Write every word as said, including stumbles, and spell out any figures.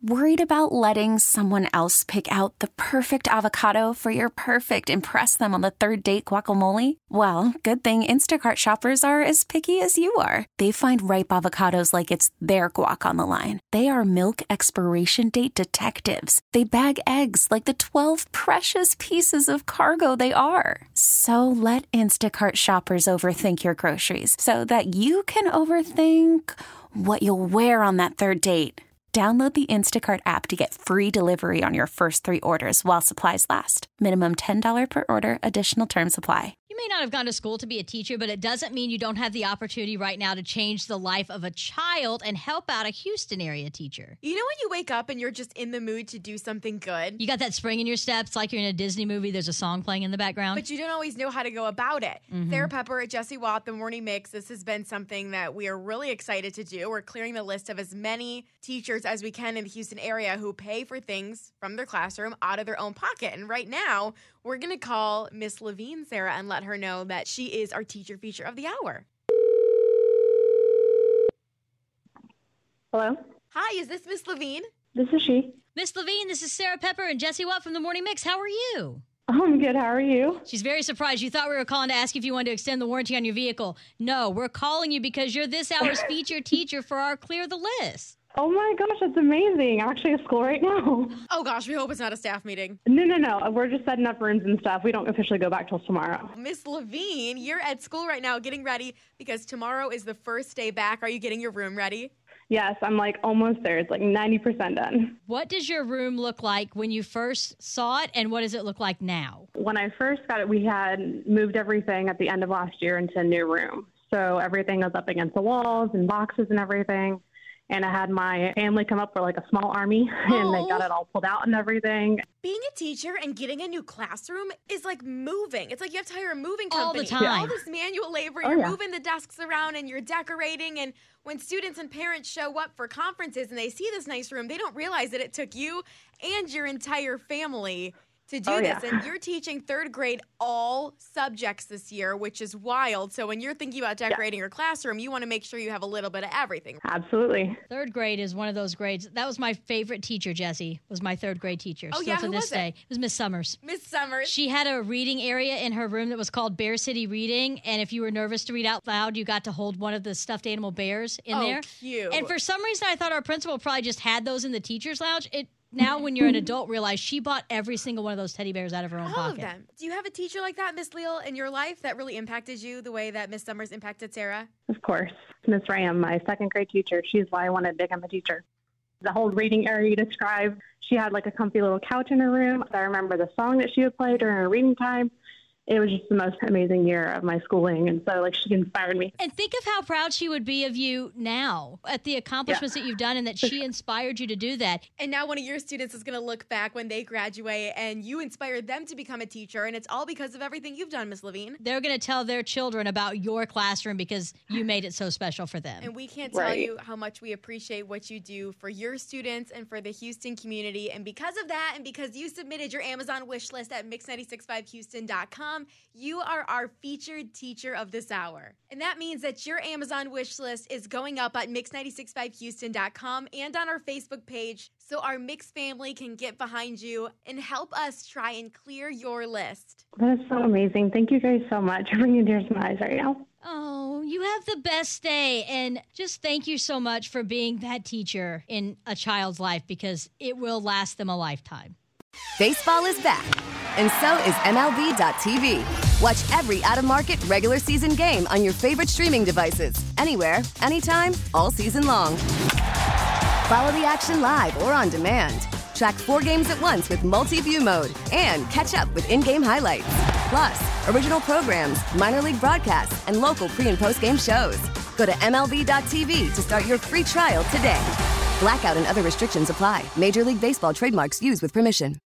Worried about letting someone else pick out the perfect avocado for your perfect impress them on the third date guacamole? Well, good thing Instacart shoppers are as picky as you are. They find ripe avocados like it's their guac on the line. They are milk expiration date detectives. They bag eggs like the twelve precious pieces of cargo they are. So let Instacart shoppers overthink your groceries so that you can overthink what you'll wear on that third date. Download the Instacart app to get free delivery on your first three orders while supplies last. Minimum ten dollars per order. Additional terms apply. You may not have gone to school to be a teacher, but it doesn't mean you don't have the opportunity right now to change the life of a child and help out a Houston area teacher. You know when you wake up and you're just in the mood to do something good? You got that spring in your steps, like you're in a Disney movie. There's a song playing in the background. But you don't always know how to go about it. Mm-hmm. Sarah Pepper, Jesse Watt, The Morning Mix, this has been something that we are really excited to do. We're clearing the list of as many teachers as we can in the Houston area who pay for things from their classroom out of their own pocket. And right now, we're going to call Miss Levine, Sarah, and let her know that she is our teacher feature of the hour. Hello? Hi, is this Miss Levine? This is she. Miss Levine, this is Sarah Pepper and Jesse Watt from The Morning Mix. How are you? I'm good. How are you? She's very surprised. You thought we were calling to ask if you wanted to extend the warranty on your vehicle. No, we're calling you because you're this hour's feature teacher for our Clear the List. Oh my gosh, that's amazing. I'm actually at school right now. Oh gosh, we hope it's not a staff meeting. No, no, no. We're just setting up rooms and stuff. We don't officially go back till tomorrow. Miss Levine, you're at school right now getting ready because tomorrow is the first day back. Are you getting your room ready? Yes, I'm like almost there. It's like ninety percent done. What does your room look like when you first saw it, and what does it look like now? When I first got it, we had moved everything at the end of last year into a new room. So everything was up against the walls and boxes and everything. And I had my family come up for like a small army, and they got it all pulled out and everything. Being a teacher and getting a new classroom is like moving. It's like you have to hire a moving All company. the time. All this manual labor. Oh, You're yeah. moving the desks around and you're decorating. And when students and parents show up for conferences and they see this nice room, they don't realize that it took you and your entire family to do Oh, this. yeah. And you're teaching third grade all subjects this year, which is wild. So when you're thinking about decorating your classroom, you want to make sure you have a little bit of everything. Absolutely. Third grade is one of those grades. That was my favorite teacher, Jesse, was my third grade teacher. Oh, Still yeah? to Who this was it? day. It was Miss Summers. Miss Summers. She had a reading area in her room that was called Bear City Reading. And if you were nervous to read out loud, you got to hold one of the stuffed animal bears in oh, there. cute. And for some reason, I thought our principal probably just had those in the teacher's lounge. It Now, when you're an adult, realize she bought every single one of those teddy bears out of her own All pocket. of them. Do you have a teacher like that, Miss Leal, in your life that really impacted you the way that Miss Summers impacted Sarah? Of course. Miss Ram, my second grade teacher, she's why I wanted to become a teacher. The whole reading area you described, she had like a comfy little couch in her room. I remember the song that she would play during her reading time. It was just the most amazing year of my schooling. And so, like, she inspired me. And think of how proud she would be of you now at the accomplishments Yeah. that you've done and that she inspired you to do that. And now one of your students is going to look back when they graduate and you inspired them to become a teacher. And it's all because of everything you've done, Miss Levine. They're going to tell their children about your classroom because you made it so special for them. And we can't tell Right. you how much we appreciate what you do for your students and for the Houston community. And because of that, and because you submitted your Amazon wish list at mix nine six five houston dot com, you are our featured teacher of this hour. And that means that your Amazon wish list is going up at mix nine six five houston dot com and on our Facebook page so our Mix family can get behind you and help us try and clear your list. That is so amazing. Thank you guys so much. I'm bringing tears to my eyes right now. Oh, you have the best day. And just thank you so much for being that teacher in a child's life because it will last them a lifetime. Baseball is back, and so is M L B dot T V. Watch every out-of-market, regular season game on your favorite streaming devices, anywhere, anytime, all season long. Follow the action live or on demand. Track four games at once with multi-view mode and catch up with in-game highlights. Plus, original programs, minor league broadcasts, and local pre- and post-game shows. Go to M L B dot T V to start your free trial today. Blackout and other restrictions apply. Major League Baseball trademarks used with permission.